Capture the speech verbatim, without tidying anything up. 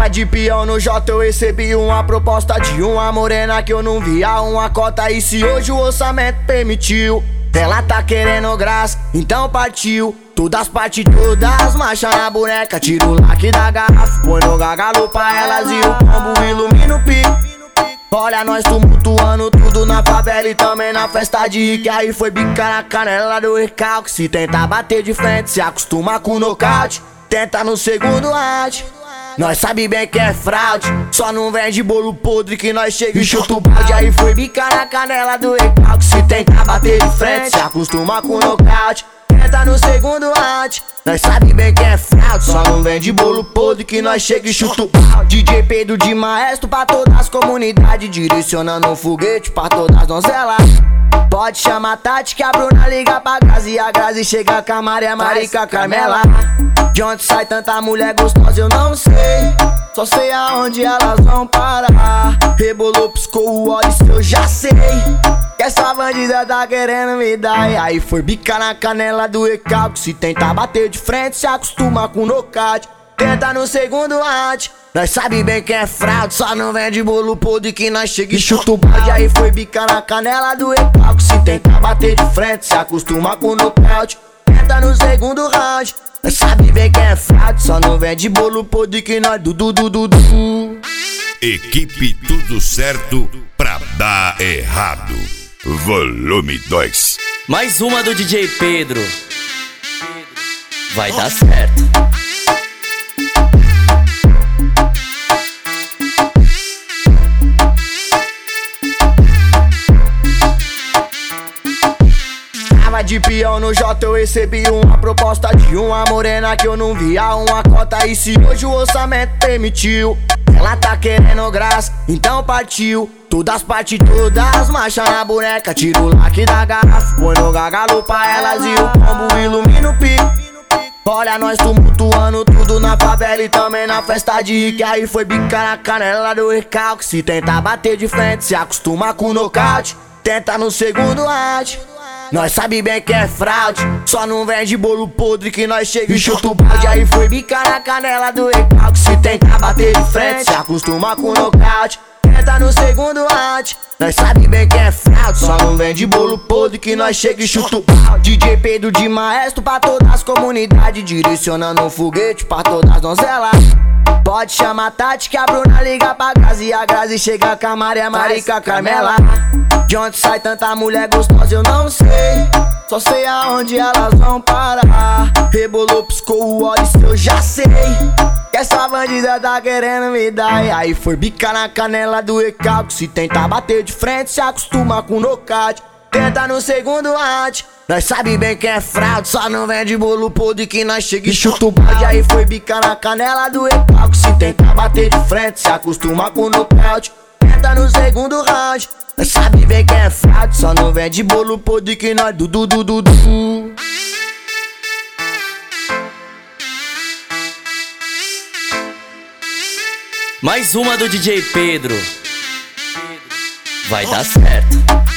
Tava de peão no J, eu recebi uma proposta de uma morena que eu não via uma cota. E se hoje o orçamento permitiu, ela tá querendo graça, então partiu. Todas as partes, todas, marcha na boneca. Tira o laque da garrafa, põe no gargalo pra elas e o combo ilumina o pico. Olha nós tumultuando tudo na favela e também na festa de rico. Aí foi bicar na canela do recalque. Se tentar bater de frente, se acostuma com nocaute. Tenta no segundo round, nós sabe bem que é fraude. Só não vende bolo podre que nós chega e chuta o balde. Aí foi bicar na canela do recalque. Se tentar bater de frente, se acostuma com nocaute. Tenta no segundo round, nós sabe bem que é fraude. Só não vende bolo podre que nós chega e chuta o balde. D J Pedro de maestro pra todas as comunidades, direcionando um foguete pra todas as donzelas. Pode chamar a Tati que a Bruna liga pra Grazi e a Grazi chega com a Maria, Marica, Carmela. De onde sai tanta mulher gostosa eu não sei, só sei aonde elas vão parar. Rebolou, piscou o olho, isso eu já sei, que essa bandida tá querendo me dar. E aí foi bicar na canela do recalque. Se tentar bater de frente, se acostuma com nocaute. Tenta no segundo round, nós sabe bem que é fraude. Só não vende bolo podre que nós chega e chuta o balde. Aí foi bicar na canela do recalque. Se tentar bater de frente, se acostuma com nocaute. Tenta no segundo round, nós sabe bem que é fraude. Só não vende bolo podre que nós du du du du du. Equipe Tudo Certo pra dar errado. Volume dois. Mais uma do D J Pedro. Vai dar certo. Tava de peão no J, eu recebi uma proposta de uma morena que eu não via uma cota. E se hoje o orçamento permitiu, ela tá querendo graça, então partiu. Todas as partes, todas, marcha na boneca. Tira o laque da garrafa, põe no gargalo pra elas e o combo ilumina o pico. Olha nós tumultuando tudo na favela e também na festa de rico. Aí foi bicar na canela do recalque. Se tentar bater de frente, se acostuma com nocaute. Tenta no segundo round, nós sabe bem que é fraude. Só não vende bolo podre que nós chega e chuta o balde. Aí foi bicar na canela do recalque. Se tentar bater de frente, se acostuma com nocaute. Tenta no segundo round, nós sabe bem que é fraude. Só não vende bolo podre que nós chega e chuta o balde. D J Pedro de maestro pra todas as comunidades, direcionando um foguete pra todas as donzelas. Pode chamar a Tati que a Bruna liga pra Grazi e a Grazi chega com a Maria, Marica, Carmela. De onde sai tanta mulher gostosa eu não sei, só sei aonde elas vão parar. Rebolou, piscou o olho, isso eu já sei, que essa bandida tá querendo me dar. E aí foi bicar na canela do recalque. Se tentar bater de frente, se acostuma com nocaute. Tenta no segundo round, nós sabe bem que é fraude. Só não vende bolo podre que nós chega e chuta o balde. Aí foi bicar na canela do recalque. Se tentar bater de frente, se acostuma com nocaute. Tenta no segundo round, nós sabe bem que é fraude. Só não vende bolo podre que nós du du du du du. Mais uma do D J Pedro. Vai dar certo.